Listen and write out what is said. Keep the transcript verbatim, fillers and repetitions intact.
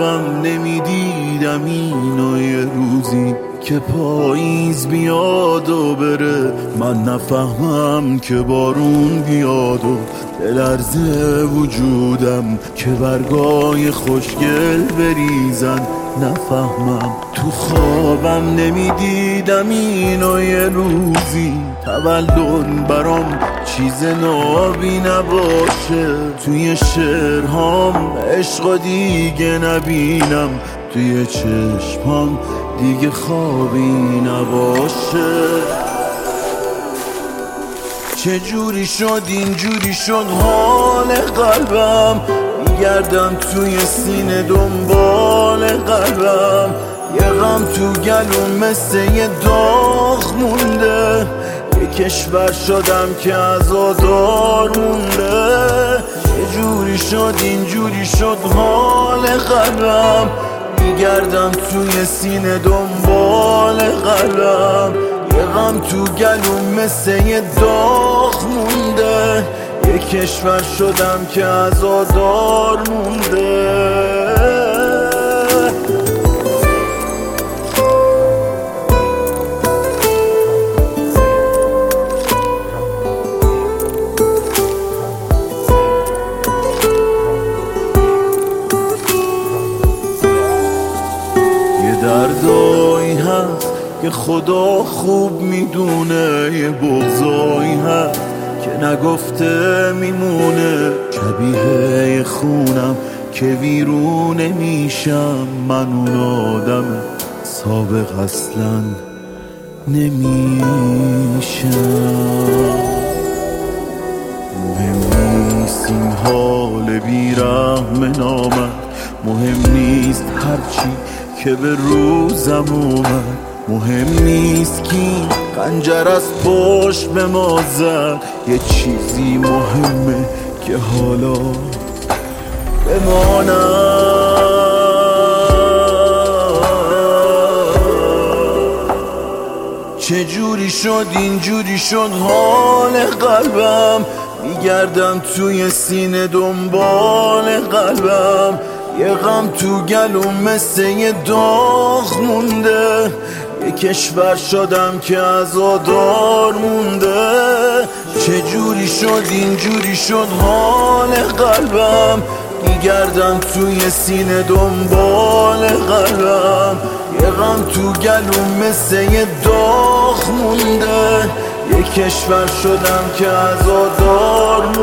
خوابم نمیدیدم اینو یه روزی که پاییز بیاد و بره، من نفهمم که بارون بیاد و بلرزه وجودم که برگای خوشگل بریزن، نفهمم تو خوابم نمیدیدم اینو یه روزی تولد برام چیز نابی نباشه، توی شعرهام عشق دیگه نبینم، توی چشمام دیگه خوابی نباشه. چجوری شد اینجوری شد حال قلبم، میگردم توی سینه دنبال قلبم، یه غم تو گلوم مثل یه داغ مونده، یه کشور شدم که عزادار مونده. یه جوری شد اینجوری شد حال قلبم، میگردم توی سینه دنبال قلبم، یه غم تو گلوم مثل یه داغ مونده، یه کشور شدم که عزادار مونده. دردایی هست که خدا خوب میدونه، یه بغضایی هست که نگفته میمونه، شبیه خونم که ویرونه میشم، من اون آدم سابق اصلا نمیشم. مهم نیست این حال بیرحم نامد، مهم نیست هرچی که به روزم اومد، مهم نیست کی خنجر از پشت به ما زد، یه چیزی مهمه که حالا بمانم. چجوری شد اینجوری شد حال قلبم، میگردم توی سینه دنبال قلبم، یه غم تو گلوم مثل یه داغ مونده، یه کشور شدم که عزادار مونده. چجوری شد اینجوری شد حال قلبم، میگردم توی سینه دنبال قلبم، یه غم تو گلوم مثل یه داغ مونده، یه کشور شدم که عزادار